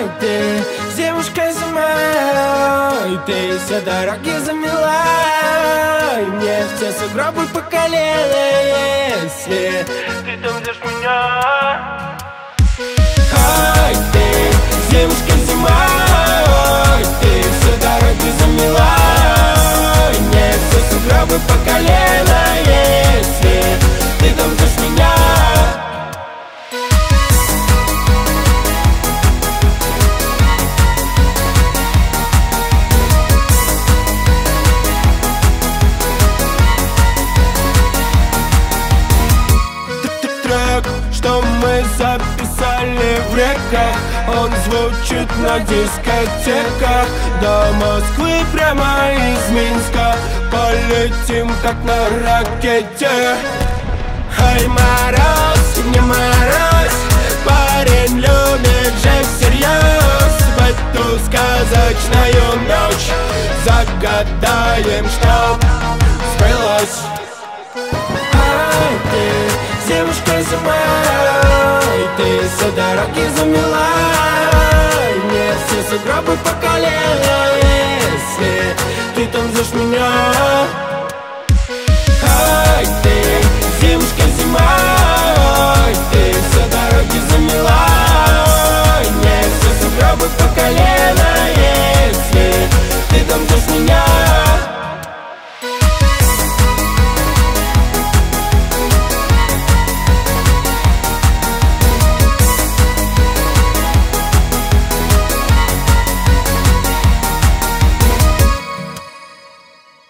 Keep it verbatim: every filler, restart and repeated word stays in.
ты, девушка зима, и ты все дороги замела, и мне все сугробы по колено, если ты там ждешь меня. Ой, ты, девушка зима, ой, ты все дороги замела, и мне все сугробы по колено, если ты там ждешь меня. Что мы записали в реках, он звучит на дискотеках. До Москвы прямо из Минска полетим как на ракете. Ай, мороз, не мороз, парень любит же всерьез. В эту сказочную ночь загадаем, чтоб сбылось. Ай, ты, девушка зима, и ты все дороги замела, и мне все сугробы по колено, если ты там ждешь меня.